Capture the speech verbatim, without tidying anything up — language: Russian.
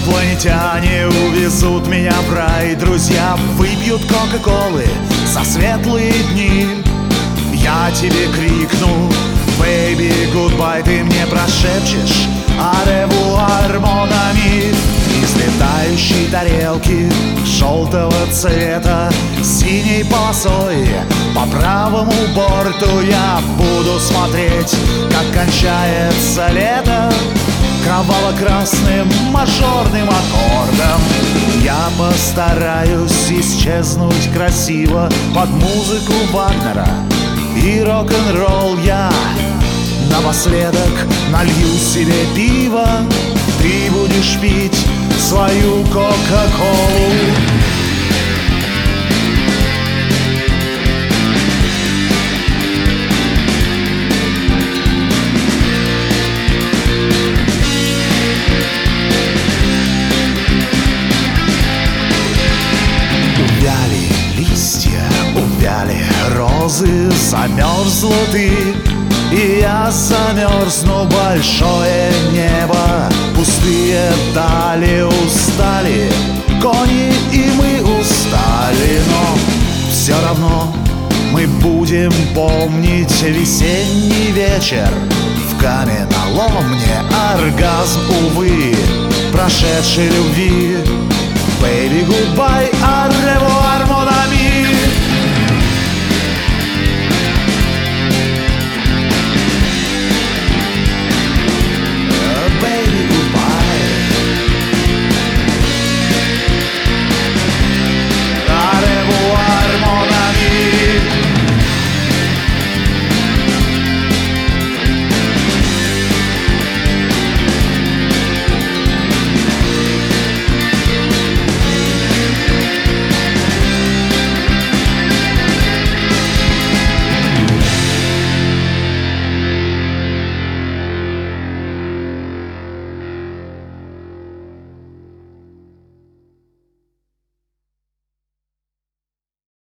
Инопланетяне увезут меня в рай. Друзья выпьют кока-колы за светлые дни. Я тебе крикну: baby, goodbye. Ты мне прошепчешь: au revoir, mon ami. Из летающей тарелки желтого цвета синей полосой по правому борту я буду смотреть, как кончается лето кроваво-красным мажорным аккордом. Я постараюсь исчезнуть красиво под музыку Вагнера и рок-н-ролл. Я напоследок налью себе пиво, ты будешь пить свою кока-колу. Увяли листья, увяли розы, замерзла ты, и я замерзну. Большое небо, пустые дали, устали кони, и мы устали. Но все равно мы будем помнить весенний вечер в каменоломне, оргазм, увы, прошедшей любви. Baby, goodbye, au revoir.